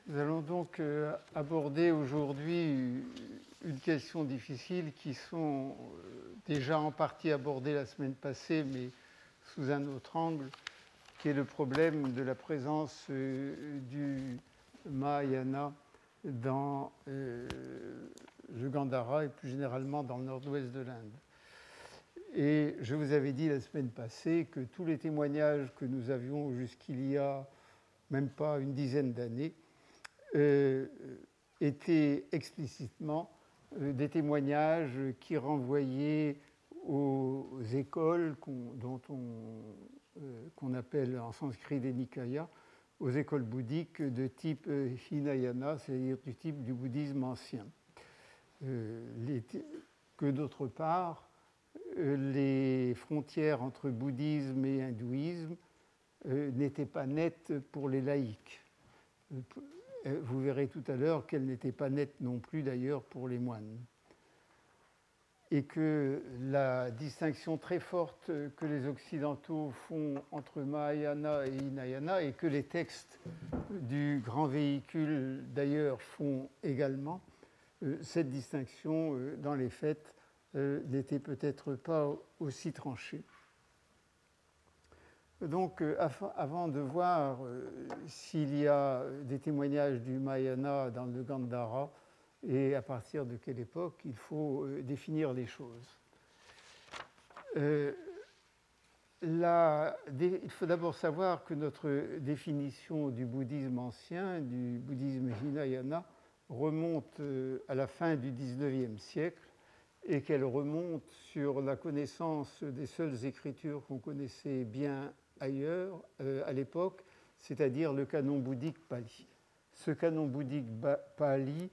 Nous allons donc aborder aujourd'hui une question difficile qui sont déjà en partie abordées la semaine passée, mais sous un autre angle, qui est le problème de la présence du Mahayana dans le Gandhara et plus généralement dans le nord-ouest de l'Inde. Et je vous avais dit la semaine passée que tous les témoignages que nous avions jusqu'il y a même pas une dizaine d'années étaient explicitement des témoignages qui renvoyaient aux écoles qu'on appelle en sanskrit des Nikayas, aux écoles bouddhiques de type Hinayana, c'est-à-dire du type du bouddhisme ancien. Que d'autre part, les frontières entre bouddhisme et hindouisme n'étaient pas nettes pour les laïcs. Vous verrez tout à l'heure qu'elles n'étaient pas nettes non plus d'ailleurs pour les moines. Et que la distinction très forte que les Occidentaux font entre Mahayana et Hinayana, et que les textes du grand véhicule d'ailleurs font également, cette distinction, dans les faits, n'était peut-être pas aussi tranchée. Donc, avant de voir s'il y a des témoignages du Mahayana dans le Gandhara et à partir de quelle époque, il faut définir les choses. Il faut d'abord savoir que notre définition du bouddhisme ancien, du bouddhisme Hinayana, remonte à la fin du XIXe siècle et qu'elle remonte sur la connaissance des seules écritures qu'on connaissait bien ailleurs, à l'époque, c'est-à-dire le canon bouddhique Pali. Ce canon bouddhique Pali,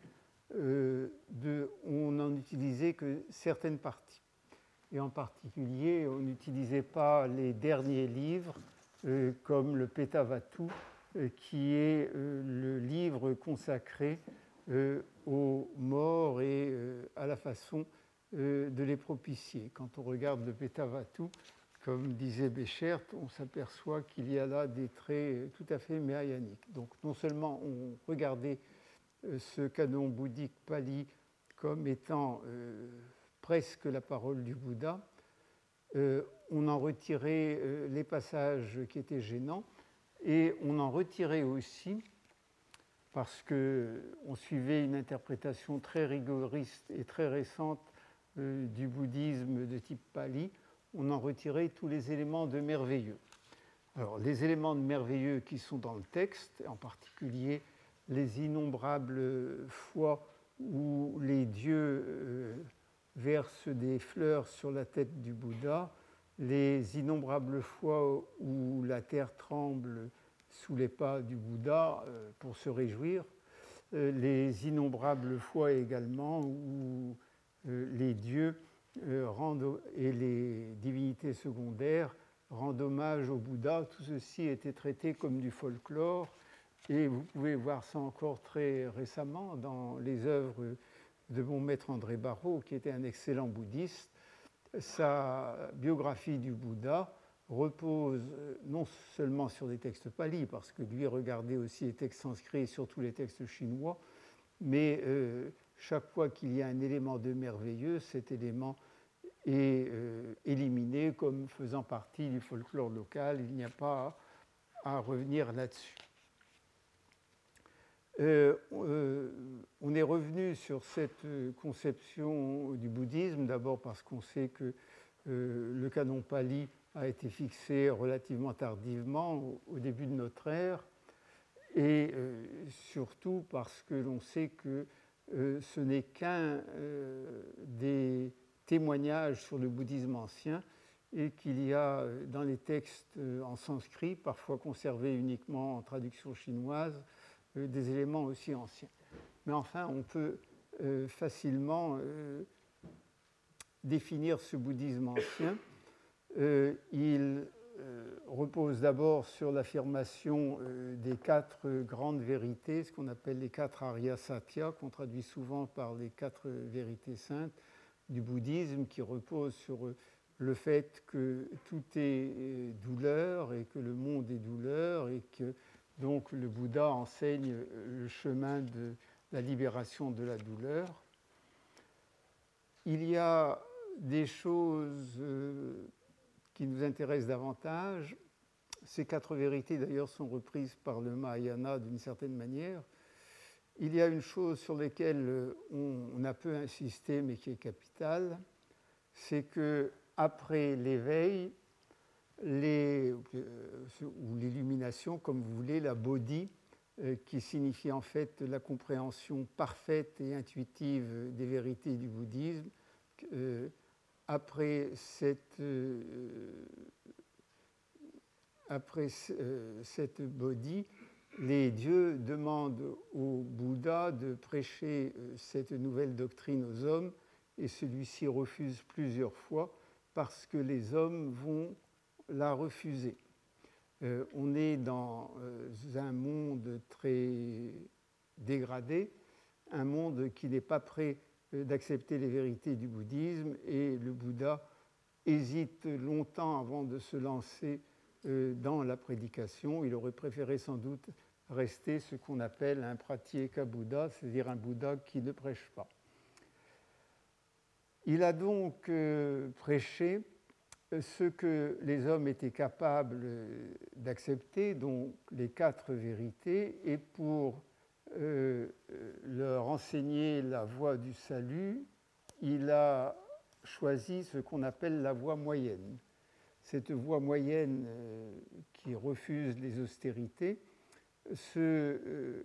on n'en utilisait que certaines parties. Et en particulier, on n'utilisait pas les derniers livres, comme le Petavatu, qui est le livre consacré aux morts et à la façon de les propicier. Quand on regarde le Petavatu, comme disait Béchert, on s'aperçoit qu'il y a là des traits tout à fait mahayaniques. Donc non seulement on regardait ce canon bouddhique Pali comme étant presque la parole du Bouddha, on en retirait les passages qui étaient gênants et on en retirait aussi, parce qu'on suivait une interprétation très rigoriste et très récente du bouddhisme de type Pali, on en retirait tous les éléments de merveilleux. Alors, les éléments de merveilleux qui sont dans le texte, en particulier les innombrables fois où les dieux versent des fleurs sur la tête du Bouddha, les innombrables fois où la terre tremble sous les pas du Bouddha pour se réjouir, les innombrables fois également où les dieux et les divinités secondaires rendent hommage au Bouddha. Tout ceci était traité comme du folklore et vous pouvez voir ça encore très récemment dans les œuvres de mon maître André Barrault, qui était un excellent bouddhiste. Sa biographie du Bouddha repose non seulement sur des textes palis, parce que lui regardait aussi les textes sanscrits et surtout les textes chinois, mais chaque fois qu'il y a un élément de merveilleux, cet élément est éliminé comme faisant partie du folklore local. Il n'y a pas à revenir là-dessus. On est revenu sur cette conception du bouddhisme, d'abord parce qu'on sait que le canon Pali a été fixé relativement tardivement, au début de notre ère, et surtout parce que l'on sait que ce n'est qu'un des témoignages sur le bouddhisme ancien et qu'il y a dans les textes en sanskrit, parfois conservés uniquement en traduction chinoise, des éléments aussi anciens. Mais enfin, on peut facilement définir ce bouddhisme ancien. Il repose d'abord sur l'affirmation des 4 grandes vérités, ce qu'on appelle les 4 Arya Satya, qu'on traduit souvent par les 4 vérités saintes du bouddhisme, qui reposent sur le fait que tout est douleur et que le monde est douleur et que Donc le Bouddha enseigne le chemin de la libération de la douleur. Il y a des choses qui nous intéressent davantage. Ces 4 vérités, d'ailleurs, sont reprises par le Mahayana d'une certaine manière. Il y a une chose sur laquelle on a peu insisté, mais qui est capitale, c'est qu'après l'éveil, ou l'illumination, comme vous voulez, la bodhi, qui signifie en fait la compréhension parfaite et intuitive des vérités du bouddhisme, après cette bodhi, les dieux demandent au Bouddha de prêcher cette nouvelle doctrine aux hommes, et celui-ci refuse plusieurs fois parce que les hommes vont la refuser. On est dans un monde très dégradé, un monde qui n'est pas prêt d'accepter les vérités du bouddhisme, et le Bouddha hésite longtemps avant de se lancer dans la prédication. Il aurait préféré sans doute rester ce qu'on appelle un pratyeka Bouddha, c'est-à-dire un Bouddha qui ne prêche pas. Il a donc prêché ce que les hommes étaient capables d'accepter, donc les 4 vérités, et pour leur enseigner la voie du salut, il a choisi ce qu'on appelle la voie moyenne. Cette voie moyenne qui refuse les austérités se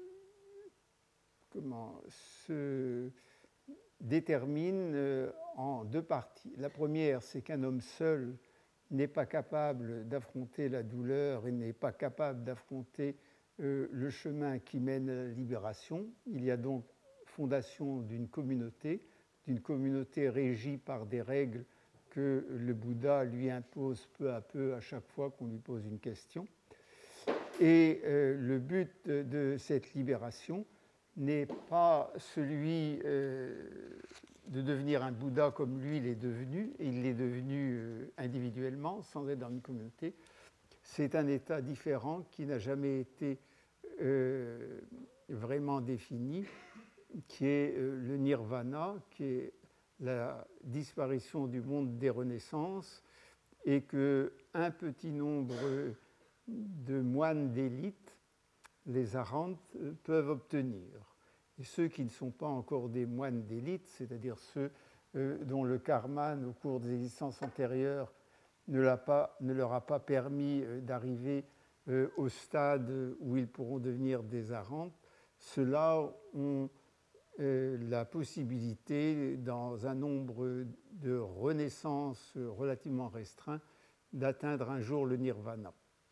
détermine en 2 parties. La première, c'est qu'un homme seul n'est pas capable d'affronter la douleur et n'est pas capable d'affronter le chemin qui mène à la libération. Il y a donc fondation d'une communauté régie par des règles que le Bouddha lui impose peu à peu à chaque fois qu'on lui pose une question. Et le but de cette libération n'est pas celui de devenir un Bouddha comme lui l'est devenu, et il l'est devenu individuellement, sans être dans une communauté. C'est un état différent qui n'a jamais été vraiment défini, qui est le nirvana, qui est la disparition du monde des renaissances, et qu'un petit nombre de moines d'élite, les arhantes, peuvent obtenir. Et ceux qui ne sont pas encore des moines d'élite, c'est-à-dire ceux dont le karma, au cours des existences antérieures, ne leur a pas permis d'arriver au stade où ils pourront devenir des arhantes, ceux-là ont la possibilité, dans un nombre de renaissances relativement restreint, d'atteindre un jour le nirvana.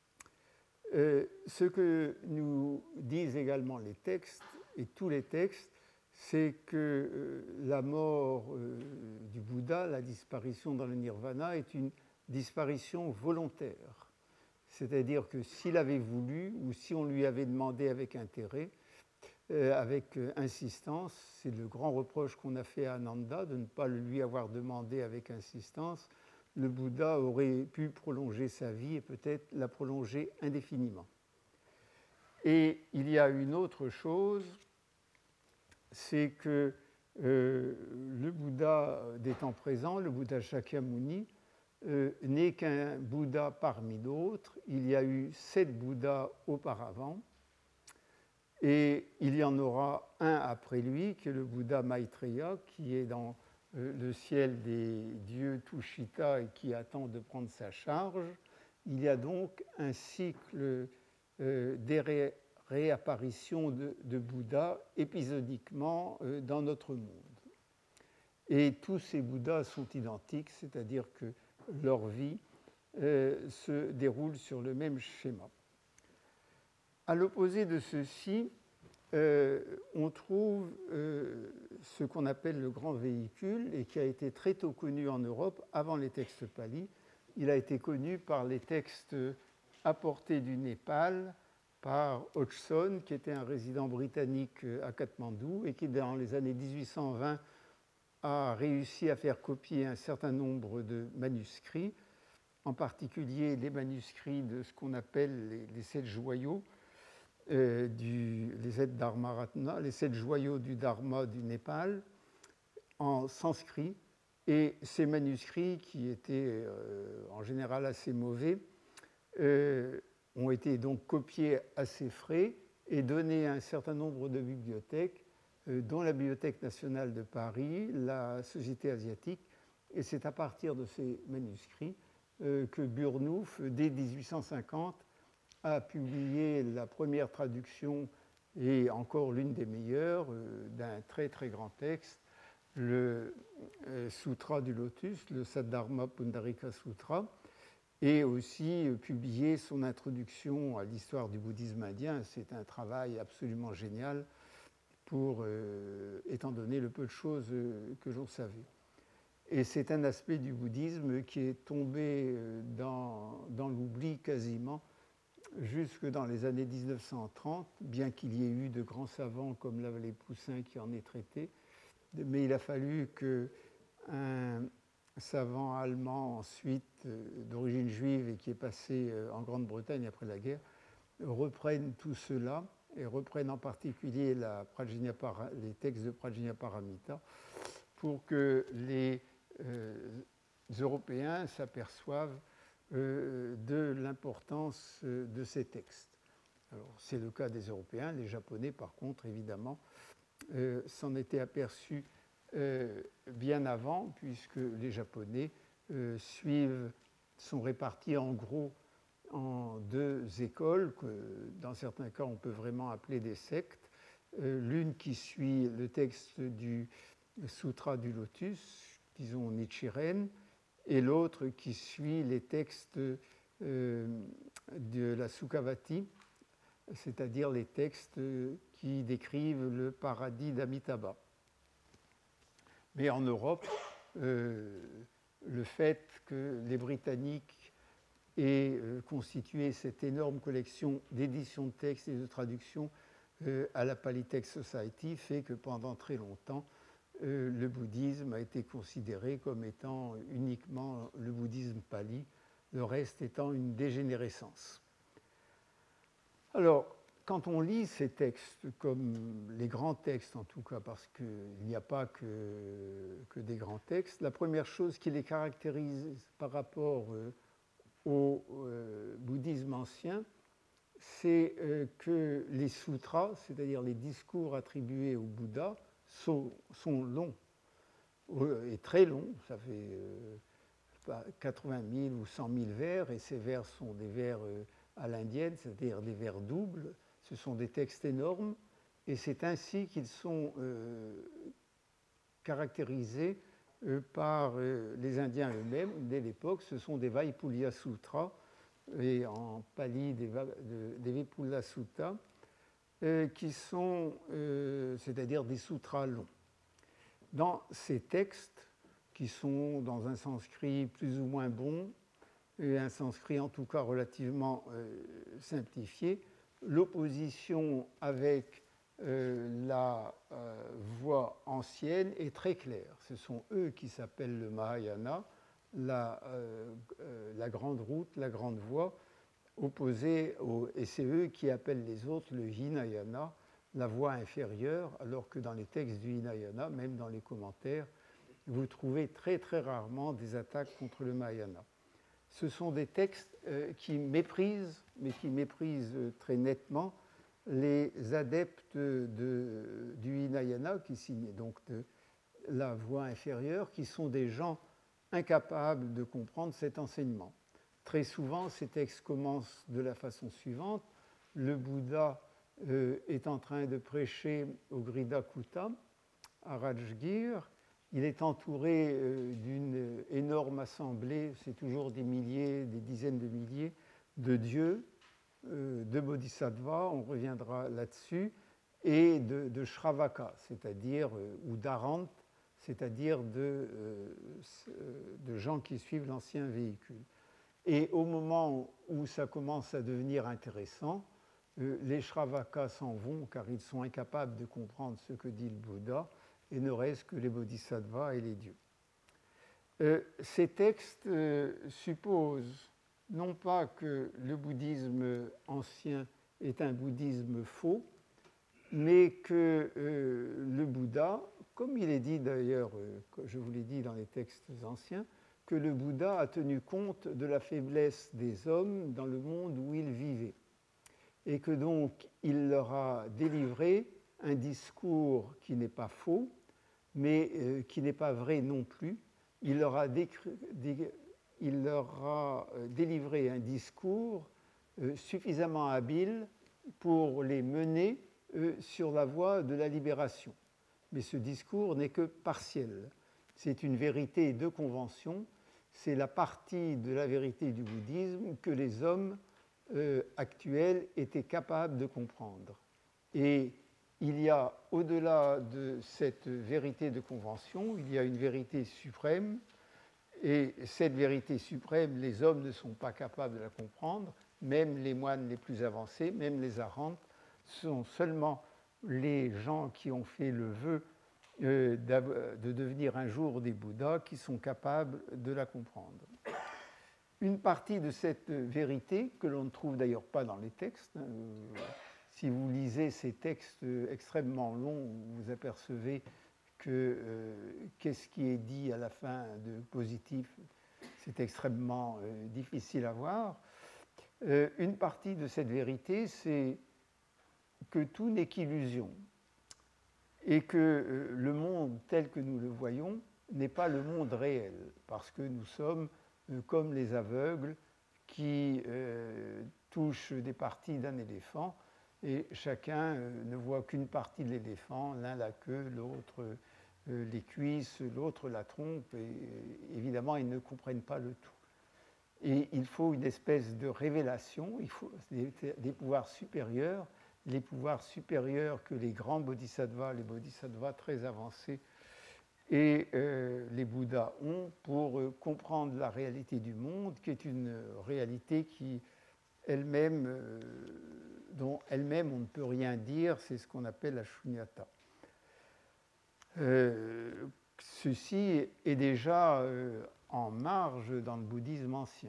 Ce que nous disent également les textes, et tous les textes, c'est que la mort du Bouddha, la disparition dans le nirvana, est une disparition volontaire. C'est-à-dire que s'il avait voulu, ou si on lui avait demandé avec intérêt, avec insistance, c'est le grand reproche qu'on a fait à Ananda, de ne pas le lui avoir demandé avec insistance, le Bouddha aurait pu prolonger sa vie et peut-être la prolonger indéfiniment. Et il y a une autre chose, c'est que le Bouddha des temps présents, le Bouddha Shakyamuni, n'est qu'un Bouddha parmi d'autres. Il y a eu 7 Bouddhas auparavant, et il y en aura un après lui, qui est le Bouddha Maitreya, qui est dans le ciel des dieux Tushita et qui attend de prendre sa charge. Il y a donc un cycle des réapparitions de Bouddha épisodiquement dans notre monde. Et tous ces Bouddhas sont identiques, c'est-à-dire que leur vie se déroule sur le même schéma. À l'opposé de ceci, on trouve ce qu'on appelle le grand véhicule et qui a été très tôt connu en Europe avant les textes Pali. Il a été connu par les textes apportés du Népal par Hodgson, qui était un résident britannique à Katmandou et qui, dans les années 1820, a réussi à faire copier un certain nombre de manuscrits, en particulier les manuscrits de ce qu'on appelle les 7 joyaux, les 7 Dharmaratna, les 7 joyaux du Dharma du Népal, en sanskrit. Et ces manuscrits, qui étaient en général assez mauvais, ont été donc copiés à ses frais et donnés à un certain nombre de bibliothèques, dont la Bibliothèque nationale de Paris, la Société asiatique. Et c'est à partir de ces manuscrits que Burnouf, dès 1850, a publié la première traduction, et encore l'une des meilleures, d'un très très grand texte, le Sutra du Lotus, le Saddharma Pundarika Sutra, et aussi publié son introduction à l'histoire du bouddhisme indien. C'est un travail absolument génial étant donné le peu de choses que j'en savais. Et c'est un aspect du bouddhisme qui est tombé dans l'oubli quasiment jusque dans les années 1930, bien qu'il y ait eu de grands savants comme Lavallée Poussin qui en ait traité. Mais il a fallu qu'un savant allemand, ensuite d'origine juive et qui est passé en Grande-Bretagne après la guerre, reprenne tout cela et reprenne en particulier les textes de Prajnaparamita pour que les Européens s'aperçoivent de l'importance de ces textes. Alors, c'est le cas des Européens. Les Japonais, par contre, évidemment, s'en étaient aperçus bien avant, puisque les Japonais sont répartis en gros en 2 écoles, que dans certains cas on peut vraiment appeler des sectes. L'une qui suit le texte du Sutra du Lotus, disons Nichiren, et l'autre qui suit les textes de la Sukhavati, c'est-à-dire les textes qui décrivent le paradis d'Amitabha. Mais en Europe, le fait que les Britanniques aient constitué cette énorme collection d'éditions de textes et de traductions à la Polytext Society fait que pendant très longtemps, le bouddhisme a été considéré comme étant uniquement le bouddhisme pali, le reste étant une dégénérescence. Alors, quand on lit ces textes, comme les grands textes en tout cas, parce qu'il n'y a pas que des grands textes, la première chose qui les caractérise par rapport au bouddhisme ancien, c'est que les sutras, c'est-à-dire les discours attribués au Bouddha, sont longs, et très longs. Ça fait 80 000 ou 100 000 vers, et ces vers sont des vers à l'indienne, c'est-à-dire des vers doubles. Ce sont des textes énormes, et c'est ainsi qu'ils sont caractérisés par les Indiens eux-mêmes dès l'époque. Ce sont des Vaipulya Sutras, et en pali des Vipula Sutta, qui sont, c'est-à-dire des sutras longs. Dans ces textes, qui sont dans un sanskrit plus ou moins bon, et un sanskrit en tout cas relativement simplifié, l'opposition avec la voie ancienne est très claire. Ce sont eux qui s'appellent le Mahayana, la grande route, la grande voie, opposée et c'est eux qui appellent les autres le Hinayana, la voie inférieure, alors que dans les textes du Hinayana, même dans les commentaires, vous trouvez très très rarement des attaques contre le Mahayana. Ce sont des textes qui méprisent, mais qui méprisent très nettement les adeptes du Hinayana, qui signent donc de la voie inférieure, qui sont des gens incapables de comprendre cet enseignement. Très souvent, ces textes commencent de la façon suivante. Le Bouddha est en train de prêcher au Gridakuta, à Rajgir. Il est entouré d'une énorme assemblée, c'est toujours des milliers, des dizaines de milliers de dieux, de bodhisattvas, on reviendra là-dessus, et de Shravaka, c'est-à-dire, ou d'Arant, c'est-à-dire de gens qui suivent l'ancien véhicule. Et au moment où ça commence à devenir intéressant, les Shravakas s'en vont car ils sont incapables de comprendre ce que dit le Bouddha, et ne reste que les bodhisattvas et les dieux. Ces textes supposent non pas que le bouddhisme ancien est un bouddhisme faux, mais que le Bouddha, comme il est dit d'ailleurs, je vous l'ai dit dans les textes anciens, que le Bouddha a tenu compte de la faiblesse des hommes dans le monde où il vivait, et que donc il leur a délivré un discours qui n'est pas faux, mais qui n'est pas vrai non plus. Il leur a délivré un discours suffisamment habile pour les mener sur la voie de la libération. Mais ce discours n'est que partiel. C'est une vérité de convention, c'est la partie de la vérité du bouddhisme que les hommes actuels étaient capables de comprendre. Et il y a, au-delà de cette vérité de convention, il y a une vérité suprême, et cette vérité suprême, les hommes ne sont pas capables de la comprendre, même les moines les plus avancés, même les arhants, sont seulement les gens qui ont fait le vœu de devenir un jour des Bouddhas qui sont capables de la comprendre. Une partie de cette vérité, que l'on ne trouve d'ailleurs pas dans les textes, si vous lisez ces textes extrêmement longs, vous apercevez que qu'est-ce qui est dit à la fin de positif, c'est extrêmement difficile à voir. Une partie de cette vérité, c'est que tout n'est qu'illusion et que le monde tel que nous le voyons n'est pas le monde réel, parce que nous sommes comme les aveugles qui touchent des parties d'un éléphant et chacun ne voit qu'une partie de l'éléphant, l'un la queue, l'autre les cuisses, l'autre la trompe, et évidemment ils ne comprennent pas le tout. Et il faut une espèce de révélation, il faut des pouvoirs supérieurs, les pouvoirs supérieurs que les grands bodhisattvas, les bodhisattvas très avancés et les Bouddhas ont pour comprendre la réalité du monde, qui est une réalité qui elle-même, dont elle-même on ne peut rien dire, c'est ce qu'on appelle la shunyata. Ceci est déjà en marge dans le bouddhisme ancien.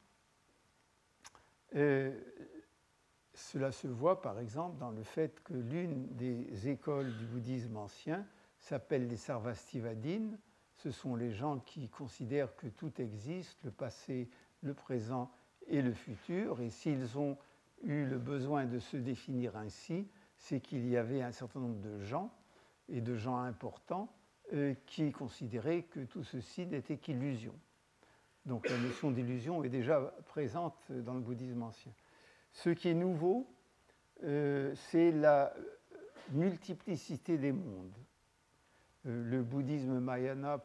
Cela se voit par exemple dans le fait que l'une des écoles du bouddhisme ancien s'appelle les Sarvastivadins. Ce sont les gens qui considèrent que tout existe, le passé, le présent et le futur. Et s'ils ont eu le besoin de se définir ainsi, c'est qu'il y avait un certain nombre de gens, et de gens importants, qui considéraient que tout ceci n'était qu'illusion. Donc la notion d'illusion est déjà présente dans le bouddhisme ancien. Ce qui est nouveau, c'est la multiplicité des mondes. Le bouddhisme Mahayana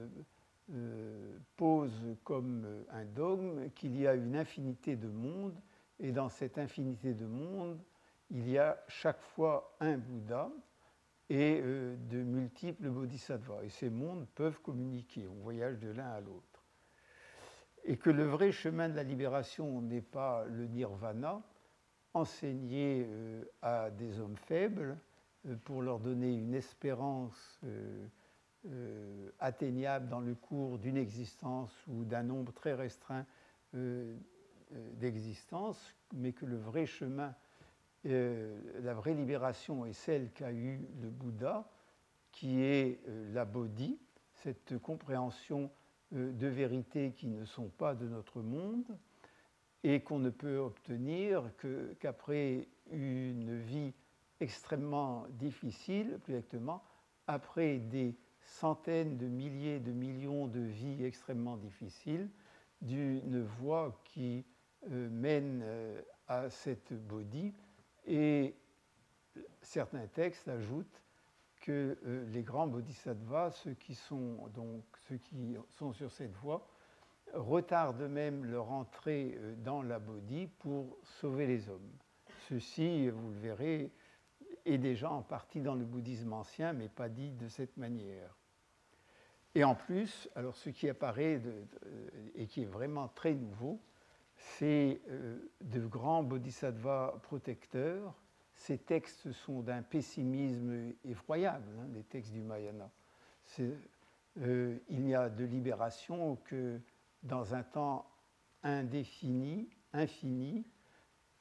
pose comme un dogme qu'il y a une infinité de mondes, et dans cette infinité de mondes, il y a chaque fois un Bouddha et de multiples bodhisattvas. Et ces mondes peuvent communiquer, on voyage de l'un à l'autre. Et que le vrai chemin de la libération n'est pas le nirvana, enseigné à des hommes faibles pour leur donner une espérance atteignable dans le cours d'une existence ou d'un nombre très restreint d'existences, mais que le vrai chemin, la vraie libération est celle qu'a eue le Bouddha, qui est la bodhi, cette compréhension de vérités qui ne sont pas de notre monde et qu'on ne peut obtenir qu'après une vie extrêmement difficile, plus exactement, après des centaines de milliers de millions de vies extrêmement difficiles, d'une voie qui mène à cette bodhi. Et certains textes ajoutent que les grands bodhisattvas, ceux qui sont sur cette voie, retardent même leur entrée dans la bodhi pour sauver les hommes. Ceci, vous le verrez, est déjà en partie dans le bouddhisme ancien, mais pas dit de cette manière. Et en plus, alors ce qui apparaît et qui est vraiment très nouveau, c'est de grands bodhisattvas protecteurs. Ces textes sont d'un pessimisme effroyable, les textes du Mahayana. Il n'y a de libération que dans un temps indéfini, infini,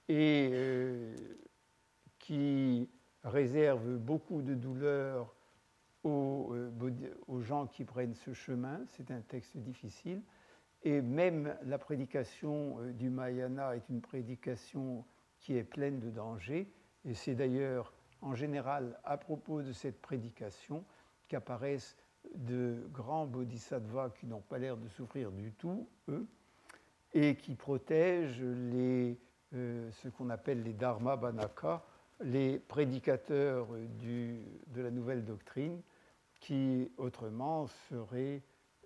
et qui réserve beaucoup de douleur aux gens qui prennent ce chemin. C'est un texte difficile. Et même la prédication du Mahayana est une prédication qui est pleine de dangers. Et c'est d'ailleurs en général à propos de cette prédication qu'apparaissent de grands bodhisattvas qui n'ont pas l'air de souffrir du tout, eux, et qui protègent ce qu'on appelle les Dharma Banaka, les prédicateurs de la nouvelle doctrine, qui autrement seraient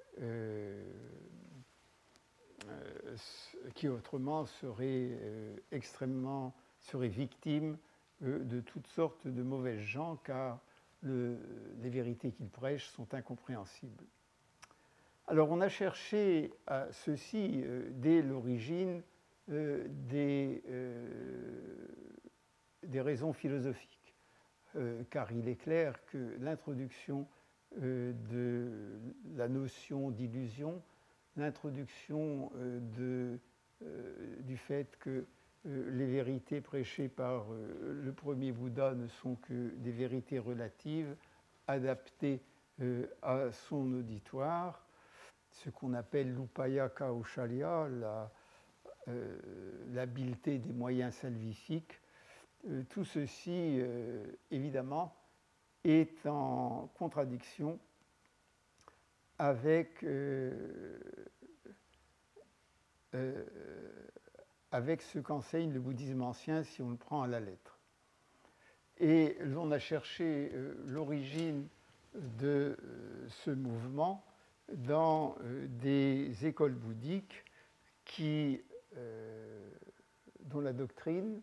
victimes de toutes sortes de mauvais gens, car les vérités qu'ils prêchent sont incompréhensibles. Alors on a cherché à ceci dès l'origine des raisons philosophiques, car il est clair que l'introduction de la notion d'illusion, l'introduction du fait que les vérités prêchées par le premier Bouddha ne sont que des vérités relatives, adaptées à son auditoire, ce qu'on appelle l'upaya kaushalya, l'habileté des moyens salvifiques. Tout ceci, évidemment, est en contradiction avec ce qu'enseigne le bouddhisme ancien si on le prend à la lettre. Et l'on a cherché l'origine de ce mouvement dans des écoles bouddhiques dont la doctrine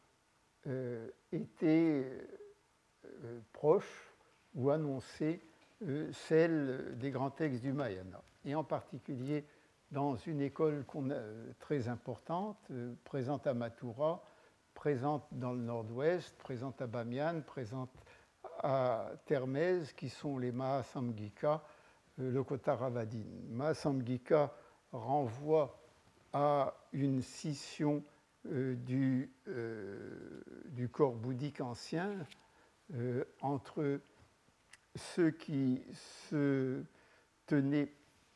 était proche ou annonçait celle des grands textes du Mahayana. Et en particulier dans une école très importante, présente à Mathura, présente dans le nord-ouest, présente à Bamiyan, présente à Termez, qui sont les Mahasamgika Lokottaravadin. Mahasamgika renvoie à une scission du corps bouddhique ancien entre ceux qui se tenaient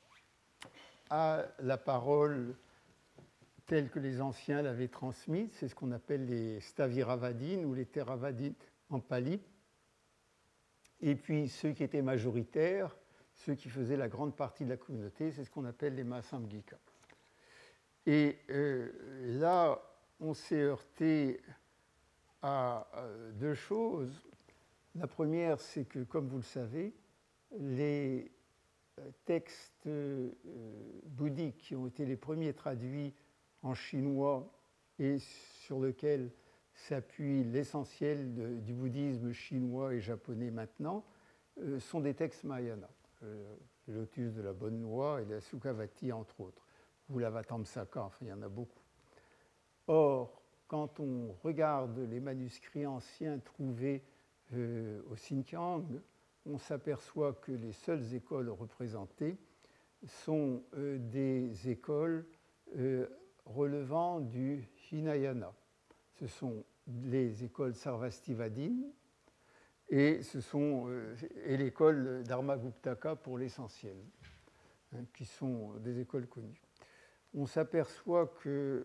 à la parole telle que les anciens l'avaient transmise, c'est ce qu'on appelle les Staviravadin ou les Theravadin en pali, et puis ceux qui étaient majoritaires, ceux qui faisaient la grande partie de la communauté, c'est ce qu'on appelle les Mahasamgika. Et là, on s'est heurté à deux choses. La première, c'est que, comme vous le savez, les textes bouddhiques qui ont été les premiers traduits en chinois et sur lesquels s'appuie l'essentiel du bouddhisme chinois et japonais maintenant, sont des textes Mahayana. Le Lotus de la Bonne Loi et la Sukhavati, entre autres, ou la Vatamsaka, enfin il y en a beaucoup. Or, quand on regarde les manuscrits anciens trouvés au Xinjiang, on s'aperçoit que les seules écoles représentées sont des écoles relevant du Hinayana. Ce sont les écoles Sarvastivadin et l'école Dharmaguptaka pour l'essentiel, qui sont des écoles connues. On s'aperçoit que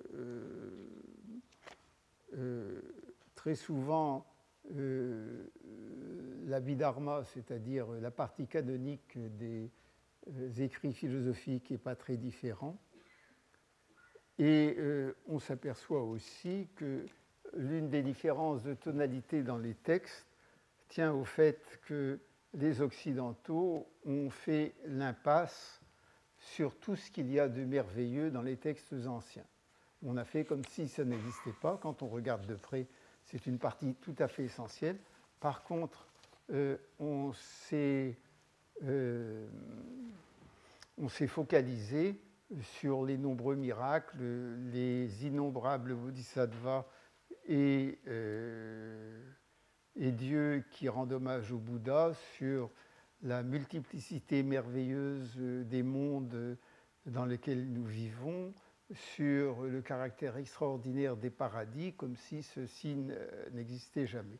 très souvent, l'abhidharma, c'est-à-dire la partie canonique des écrits philosophiques, n'est pas très différent. Et on s'aperçoit aussi que l'une des différences de tonalité dans les textes tient au fait que les Occidentaux ont fait l'impasse sur tout ce qu'il y a de merveilleux dans les textes anciens. On a fait comme si ça n'existait pas. Quand on regarde de près, c'est une partie tout à fait essentielle. Par contre, on s'est focalisé sur les nombreux miracles, les innombrables bodhisattvas et Dieu qui rend hommage au Bouddha, sur la multiplicité merveilleuse des mondes dans lesquels nous vivons, sur le caractère extraordinaire des paradis, comme si ceci n'existait jamais.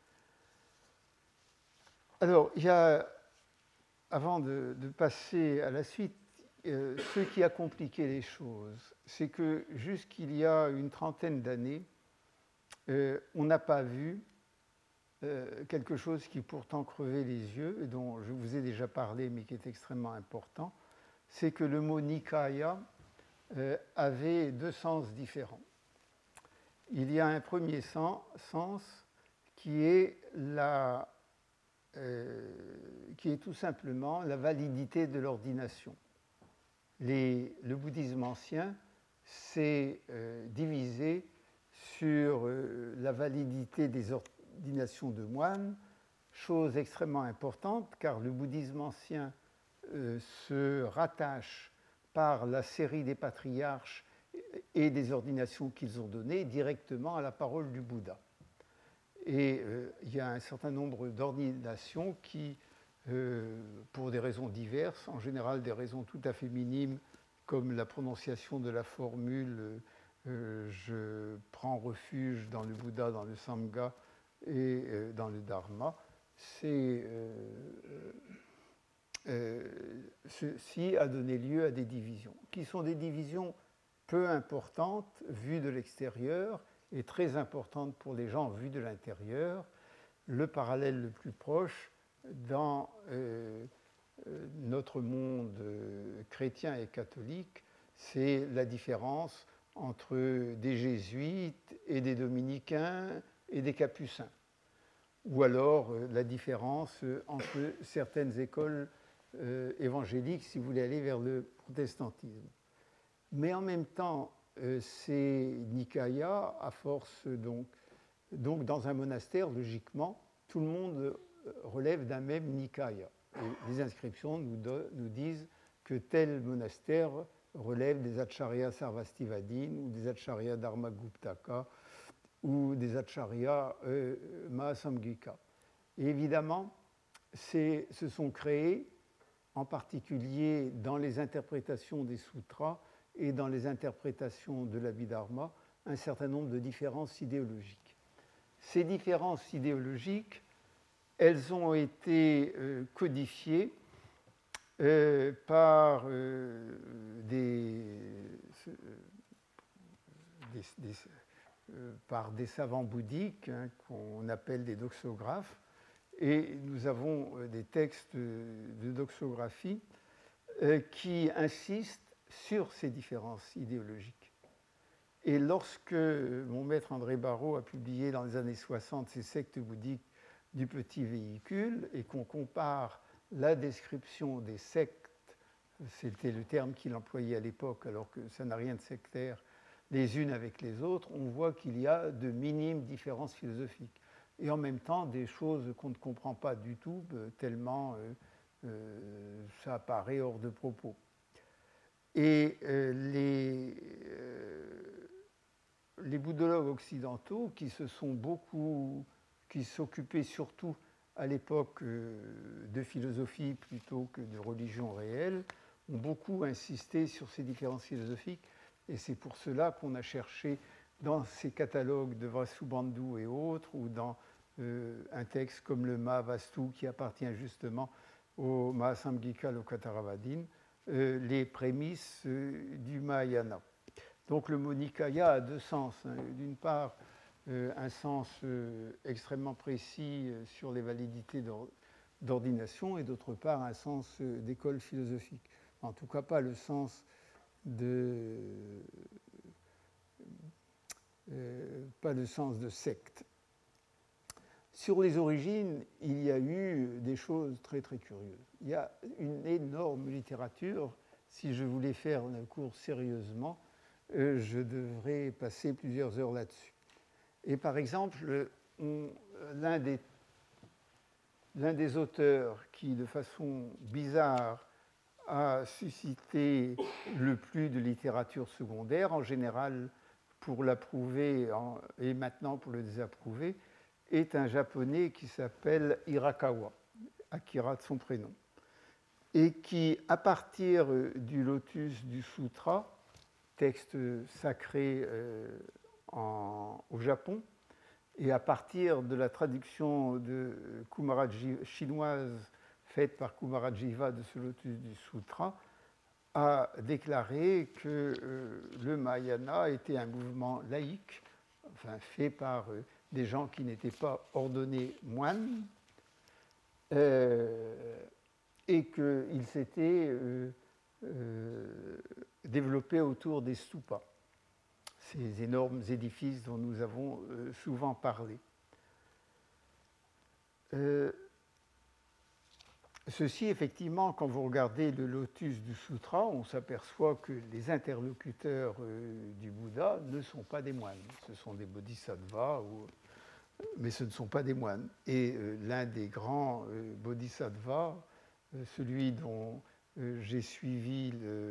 Alors, il y a, avant de passer à la suite, ce qui a compliqué les choses, c'est que jusqu'il y a une trentaine d'années, on n'a pas vu quelque chose qui pourtant crevait les yeux, et dont je vous ai déjà parlé, mais qui est extrêmement important, c'est que le mot Nikaya avait deux sens différents. Il y a un premier sens qui est tout simplement la validité de l'ordination. Le bouddhisme ancien s'est divisé sur la validité des ordinations de moines, chose extrêmement importante car le bouddhisme ancien se rattache par la série des patriarches et des ordinations qu'ils ont données directement à la parole du Bouddha. Et il y a un certain nombre d'ordinations qui, pour des raisons diverses, en général des raisons tout à fait minimes, comme la prononciation de la formule je prends refuge dans le Bouddha, dans le Sangha et dans le Dharma, ceci a donné lieu à des divisions, qui sont des divisions peu importantes vues de l'extérieur et très importantes pour les gens vues de l'intérieur. Le parallèle le plus proche dans notre monde chrétien et catholique, c'est la différence entre des jésuites et des dominicains et des capucins, ou alors la différence entre certaines écoles évangéliques si vous voulez aller vers le protestantisme. Mais en même temps, ces nikayas, à force donc dans un monastère, logiquement, tout le monde relève d'un même nikaya. Et les inscriptions nous disent que tel monastère relève des Acharya Sarvastivadin ou des Acharya Dharmaguptaka ou des Acharya Mahasamgika. Et évidemment, se sont créés, en particulier dans les interprétations des sutras et dans les interprétations de l'Abhidharma, un certain nombre de différences idéologiques. Ces différences idéologiques, elles ont été codifiées par des savants bouddhiques qu'on appelle des doxographes. Et nous avons des textes de doxographie qui insistent sur ces différences idéologiques. Et lorsque mon maître André Barrault a publié dans les années 60 ces sectes bouddhiques du petit véhicule et qu'on compare la description des sectes, c'était le terme qu'il employait à l'époque alors que ça n'a rien de sectaire, les unes avec les autres, on voit qu'il y a de minimes différences philosophiques. Et en même temps, des choses qu'on ne comprend pas du tout, tellement ça apparaît hors de propos. Et les bouddhologues occidentaux, qui s'occupaient surtout à l'époque de philosophie plutôt que de religion réelle, ont beaucoup insisté sur ces différences philosophiques. Et c'est pour cela qu'on a cherché dans ces catalogues de Vasubandhu et autres, ou dans un texte comme le Mahavastu, qui appartient justement au Mahasamgika Lokottaravadin, les prémices du Mahayana. Donc le mot Nikaya a deux sens. D'une part, un sens extrêmement précis sur les validités d'ordination, et d'autre part, un sens d'école philosophique. En tout cas, pas le sens pas le sens de secte. Sur les origines, il y a eu des choses très très curieuses. Il y a une énorme littérature. Si je voulais faire un cours sérieusement, je devrais passer plusieurs heures là-dessus. Et par exemple, l'un des auteurs qui, de façon bizarre, a suscité le plus de littérature secondaire, en général pour l'approuver et maintenant pour le désapprouver, est un japonais qui s'appelle Hirakawa, Akira de son prénom, et qui, à partir du lotus du sutra, texte sacré au Japon. Et à partir de la traduction chinoise faite par Kumarajiva de ce lotus du sutra, a déclaré que le Mahayana était un mouvement laïque, enfin, fait par des gens qui n'étaient pas ordonnés moines, et qu'il s'était développé autour des stupas, ces énormes édifices dont nous avons souvent parlé. Ceci, effectivement, quand vous regardez le lotus du sutra, on s'aperçoit que les interlocuteurs du Bouddha ne sont pas des moines. Ce sont des bodhisattvas, mais ce ne sont pas des moines. Et l'un des grands bodhisattvas, celui dont j'ai suivi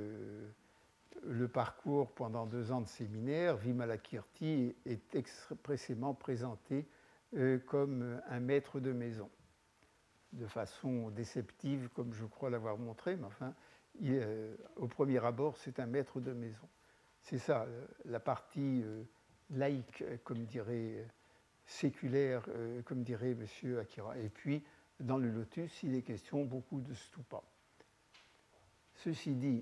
le parcours pendant 2 ans de séminaire, Vimalakirti, est expressément présenté comme un maître de maison, de façon déceptive, comme je crois l'avoir montré, mais enfin, au premier abord, c'est un maître de maison. C'est ça, la partie laïque, comme dirait, séculaire, comme dirait M. Akira. Et puis, dans le lotus, il est question beaucoup de stupa. Ceci dit,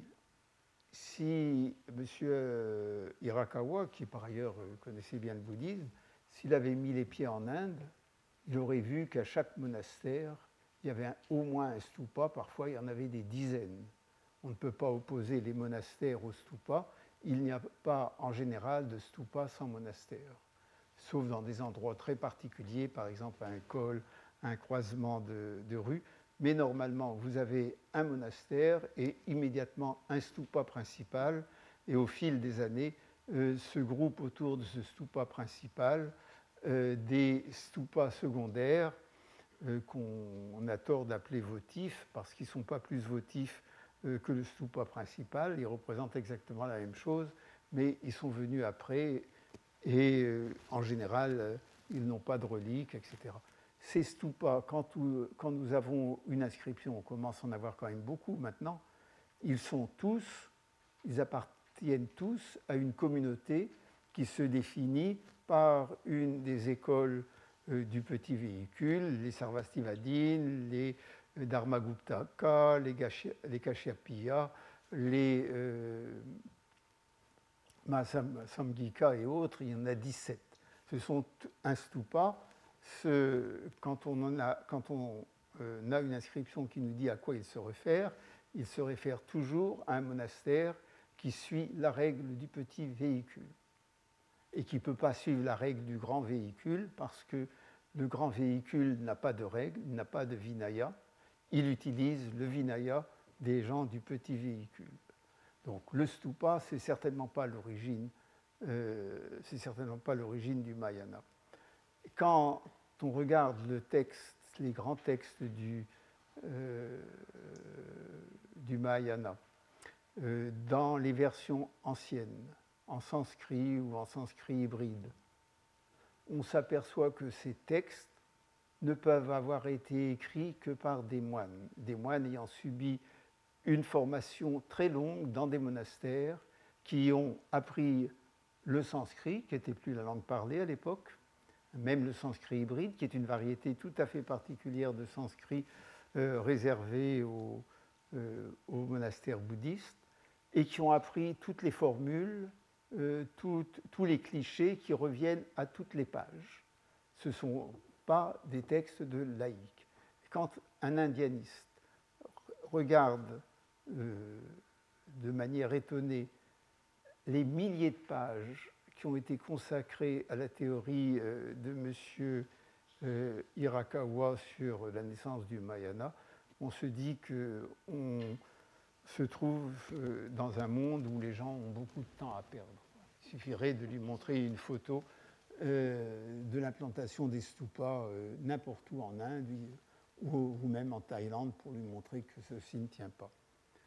si M. Hirakawa, qui par ailleurs connaissait bien le bouddhisme, s'il avait mis les pieds en Inde, il aurait vu qu'à chaque monastère, il y avait au moins un stupa, parfois il y en avait des dizaines. On ne peut pas opposer les monastères aux stupas. Il n'y a pas en général de stupa sans monastère, sauf dans des endroits très particuliers, par exemple un col, un croisement de rues. Mais normalement, vous avez un monastère et immédiatement un stupa principal. Et au fil des années, se groupent autour de ce stupa principal des stupas secondaires qu'on a tort d'appeler votifs parce qu'ils ne sont pas plus votifs que le stupa principal. Ils représentent exactement la même chose, mais ils sont venus après et en général, ils n'ont pas de reliques, etc. Ces stupas, quand nous avons une inscription, on commence à en avoir quand même beaucoup maintenant, ils appartiennent tous à une communauté qui se définit par une des écoles du petit véhicule, les Sarvastivadins, les Dharmaguptaka, les Kashyapiyas, les Mahasamgika et autres, il y en a 17. Ce sont un stupa. Quand on a une inscription qui nous dit à quoi il se réfère toujours à un monastère qui suit la règle du petit véhicule et qui ne peut pas suivre la règle du grand véhicule parce que le grand véhicule n'a pas de règle, n'a pas de vinaya. Il utilise le vinaya des gens du petit véhicule. Donc le stupa, c'est certainement pas l'origine du Mahayana. Quand on regarde les grands textes du Mahayana, dans les versions anciennes, en sanskrit ou en sanskrit hybride, on s'aperçoit que ces textes ne peuvent avoir été écrits que par des moines ayant subi une formation très longue dans des monastères qui ont appris le sanskrit, qui n'était plus la langue parlée à l'époque, même le sanskrit hybride, qui est une variété tout à fait particulière de sanskrit réservée aux monastères bouddhistes, et qui ont appris toutes les formules, tous les clichés qui reviennent à toutes les pages. Ce ne sont pas des textes de laïcs. Quand un indianiste regarde de manière étonnée les milliers de pages qui ont été consacrées à la théorie de M. Hirakawa sur la naissance du Mahayana, on se dit qu'on se trouve dans un monde où les gens ont beaucoup de temps à perdre. Il suffirait de lui montrer une photo de l'implantation des stupas n'importe où en Inde ou même en Thaïlande pour lui montrer que ceci ne tient pas.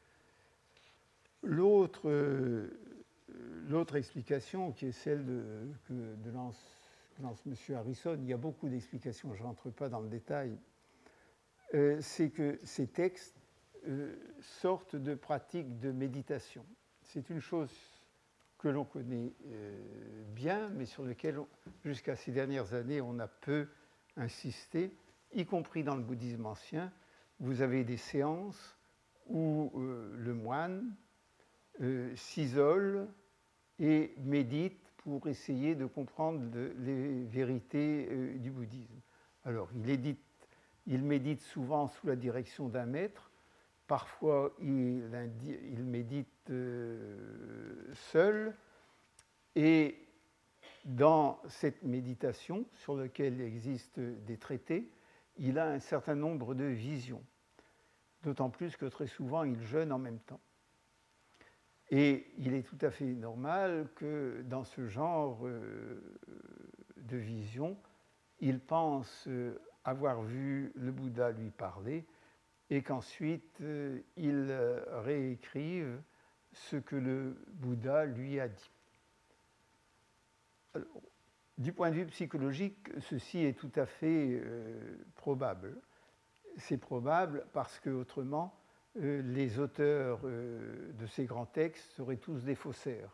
L'autre explication, qui est celle de lance M. Harrison, il y a beaucoup d'explications, je ne rentre pas dans le détail, c'est que ces textes sortent de pratiques de méditation. C'est une chose que l'on connaît bien, mais sur lequel, jusqu'à ces dernières années, on a peu insisté, y compris dans le bouddhisme ancien. Vous avez des séances où le moine s'isole et médite pour essayer de comprendre les vérités du bouddhisme. Alors, il médite souvent sous la direction d'un maître, parfois il médite seul, et dans cette méditation, sur laquelle existent des traités, il a un certain nombre de visions, d'autant plus que très souvent il jeûne en même temps. Et il est tout à fait normal que dans ce genre de vision, il pense avoir vu le Bouddha lui parler et qu'ensuite il réécrive ce que le Bouddha lui a dit. Alors, du point de vue psychologique, ceci est tout à fait probable. C'est probable parce qu'autrement, les auteurs de ces grands textes seraient tous des faussaires.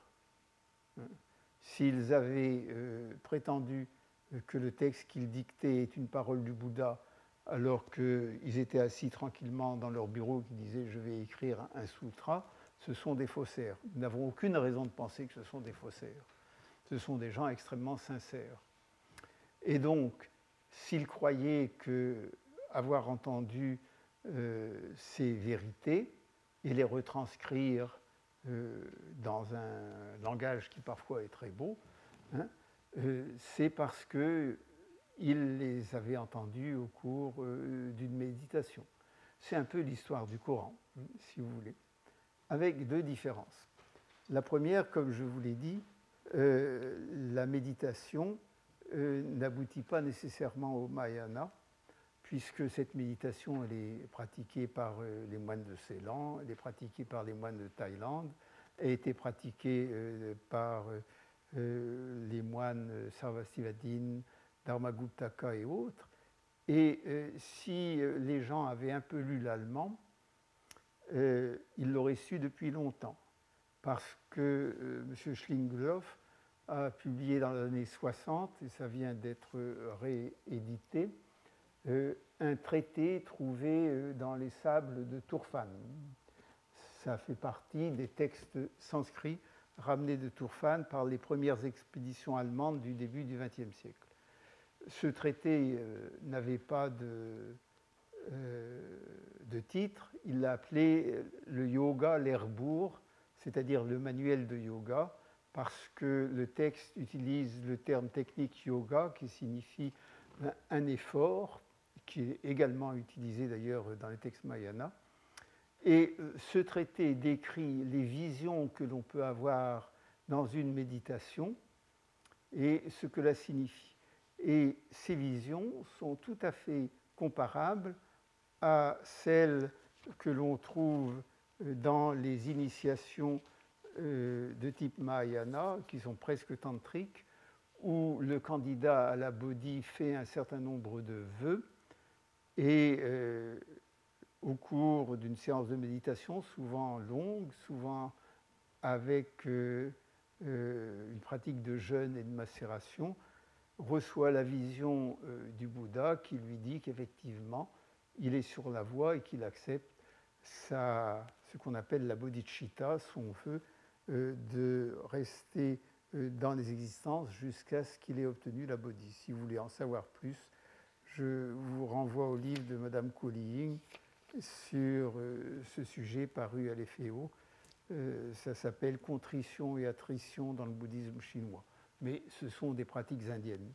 S'ils avaient prétendu que le texte qu'ils dictaient est une parole du Bouddha, alors qu'ils étaient assis tranquillement dans leur bureau qui disaient « je vais écrire un sutra », ce sont des faussaires. Nous n'avons aucune raison de penser que ce sont des faussaires. Ce sont des gens extrêmement sincères. Et donc, s'ils croyaient avoir entendu ces vérités et les retranscrire dans un langage qui parfois est très beau, c'est parce qu'ils les avaient entendus au cours d'une méditation. C'est un peu l'histoire du Coran, si vous voulez, avec deux différences. La première, comme je vous l'ai dit, la méditation n'aboutit pas nécessairement au Mahayana, puisque cette méditation elle est pratiquée par les moines de Ceylan, elle est pratiquée par les moines de Thaïlande, elle a été pratiquée par les moines Sarvastivadin, Dharmaguptaka et autres. Et si les gens avaient un peu lu l'allemand, ils l'auraient su depuis longtemps, parce que M. Schlingelhoff a publié dans les années 60, et ça vient d'être réédité, un traité trouvé dans les sables de Turfan. Ça fait partie des textes sanscrits ramenés de Turfan par les premières expéditions allemandes du début du XXe siècle. Ce traité n'avait pas de titre, il l'a appelé le Yoga Lehrbuch, c'est-à-dire le manuel de yoga, parce que le texte utilise le terme technique yoga qui signifie un effort, qui est également utilisé d'ailleurs dans les textes Mahayana. Et ce traité décrit les visions que l'on peut avoir dans une méditation et ce que cela signifie. Et ces visions sont tout à fait comparables à celles que l'on trouve dans les initiations de type Mahayana, qui sont presque tantriques, où le candidat à la bodhi fait un certain nombre de vœux et au cours d'une séance de méditation, souvent longue, souvent avec une pratique de jeûne et de macération, reçoit la vision du Bouddha qui lui dit qu'effectivement, il est sur la voie et qu'il accepte ce qu'on appelle la bodhicitta, son vœu de rester dans les existences jusqu'à ce qu'il ait obtenu la bodhi. Si vous voulez en savoir plus, je vous renvoie au livre de Madame Kuo Li-Ying sur ce sujet paru à l'EFEO. Ça s'appelle Contrition et attrition dans le bouddhisme chinois. Mais ce sont des pratiques indiennes.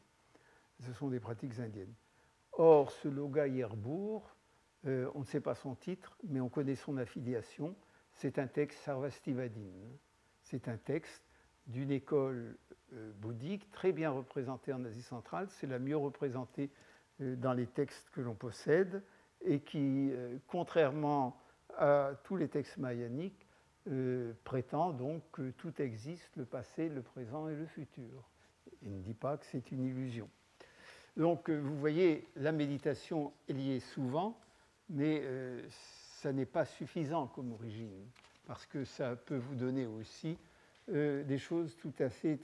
Or, ce Yoga Lehrbuch, on ne sait pas son titre, mais on connaît son affiliation. C'est un texte Sarvastivadin. C'est un texte d'une école bouddhique très bien représentée en Asie centrale. C'est la mieux représentée dans les textes que l'on possède et qui, contrairement à tous les textes mahayaniques, prétend donc que tout existe, le passé, le présent et le futur. Il ne dit pas que c'est une illusion. Donc, vous voyez, la méditation est liée souvent, mais ça n'est pas suffisant comme origine, parce que ça peut vous donner aussi des choses tout à fait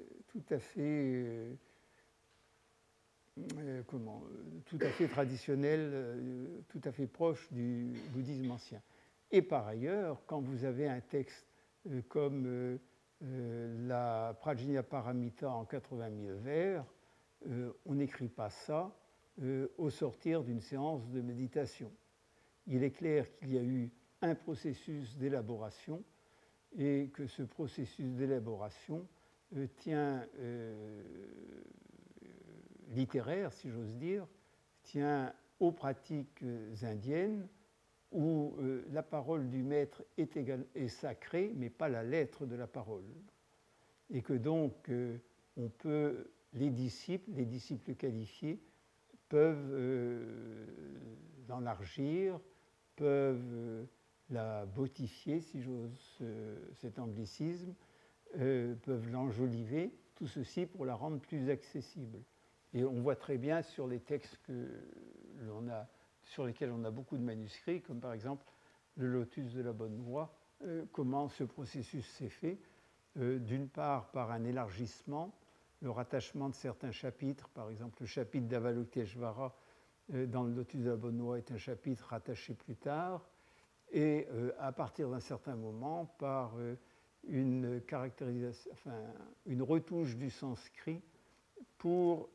traditionnelles, tout à fait proches du bouddhisme ancien. Et par ailleurs, quand vous avez un texte comme la Prajnaparamita en 80 000 vers, on n'écrit pas ça au sortir d'une séance de méditation. Il est clair qu'il y a eu un processus d'élaboration et que ce processus d'élaboration littéraire, si j'ose dire, tient aux pratiques indiennes où la parole du maître est sacrée, mais pas la lettre de la parole. Et que donc, les disciples qualifiés, peuvent l'enlargir, peuvent la botifier, si j'ose cet anglicisme, peuvent l'enjoliver, tout ceci pour la rendre plus accessible. Et on voit très bien sur les textes sur lesquels on a beaucoup de manuscrits, comme par exemple le Lotus de la Bonne Voie, comment ce processus s'est fait, d'une part par un élargissement, le rattachement de certains chapitres, par exemple le chapitre d'Avalokiteshvara dans le Lotus de la Bonne Voie est un chapitre rattaché plus tard, et à partir d'un certain moment par une caractérisation, une retouche du sanskrit pour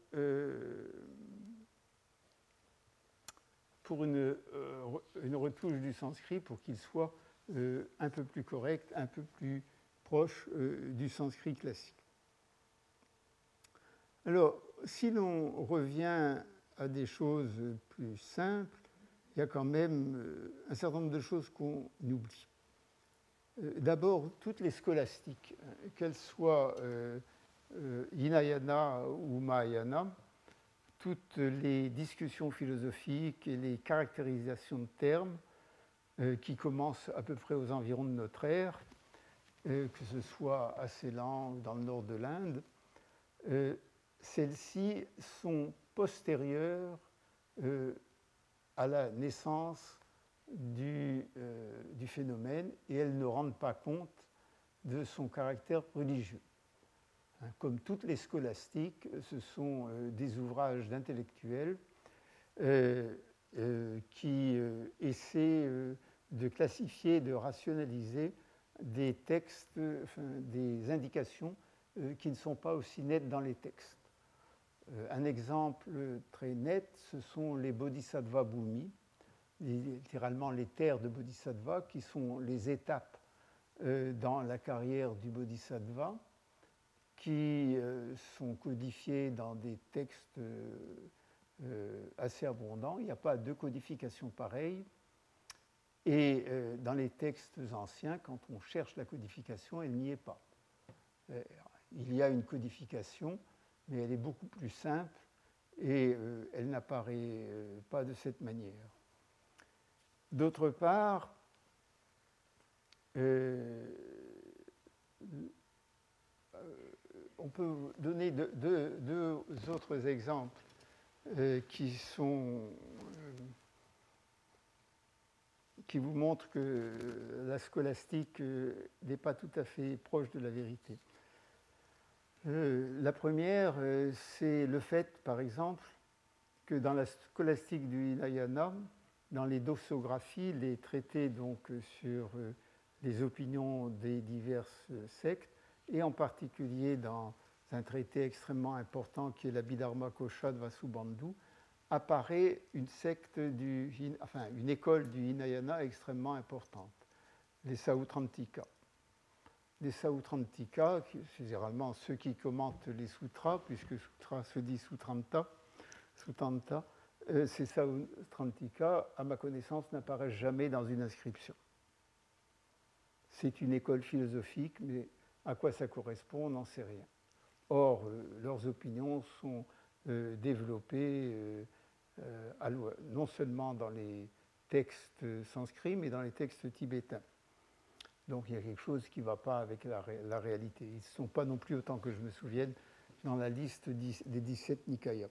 une retouche du sanskrit pour qu'il soit un peu plus correct, un peu plus proche du sanskrit classique. Alors, si l'on revient à des choses plus simples, il y a quand même un certain nombre de choses qu'on oublie. D'abord, toutes les scolastiques, qu'elles soient Hinayana ou Mahayana, toutes les discussions philosophiques et les caractérisations de termes qui commencent à peu près aux environs de notre ère, que ce soit à Ceylan ou dans le nord de l'Inde, celles-ci sont postérieures à la naissance du phénomène et elles ne rendent pas compte de son caractère religieux. Comme toutes les scolastiques, ce sont des ouvrages d'intellectuels qui essaient de classifier, de rationaliser des textes, des indications qui ne sont pas aussi nettes dans les textes. Un exemple très net, ce sont les Bodhisattva Bhumi, littéralement les terres de Bodhisattva, qui sont les étapes dans la carrière du Bodhisattva, qui sont codifiées dans des textes assez abondants. Il n'y a pas de codification pareille. Et dans les textes anciens, quand on cherche la codification, elle n'y est pas. Il y a une codification, mais elle est beaucoup plus simple et elle n'apparaît pas de cette manière. D'autre part, on peut donner deux autres exemples qui vous montrent que la scolastique n'est pas tout à fait proche de la vérité. La première, c'est le fait, par exemple, que dans la scolastique du Hinayana, dans les doxographies, les traités donc, sur les opinions des diverses sectes, et en particulier dans un traité extrêmement important qui est l'Abhidharma Kosha de Vasubandhu, apparaît une école du Hinayana extrêmement importante, les Sautrantika. Les Sautrantika, c'est généralement ceux qui commentent les sutras, puisque sutra se dit sutranta, ces Sautrantika, à ma connaissance, n'apparaissent jamais dans une inscription. C'est une école philosophique, mais à quoi ça correspond, on n'en sait rien. Or, leurs opinions sont développées non seulement dans les textes sanscrits, mais dans les textes tibétains. Donc il y a quelque chose qui ne va pas avec la réalité. Ils ne sont pas non plus, autant que je me souvienne, dans la liste des 17 Nikayas.